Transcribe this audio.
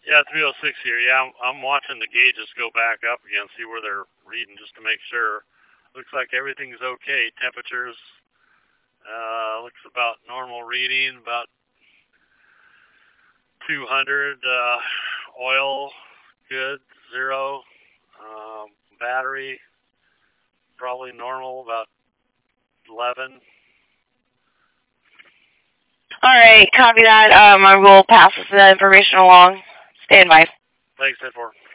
Yeah, 306 here. Yeah, I'm watching the gauges go back up again, see where they're reading just to make sure. Looks like everything's okay. Temperatures looks about normal reading, about 200. Oil, good, 0. Battery, probably normal, about 11. All right, copy that. I will pass this information along. Stand by. Thanks, 10-4.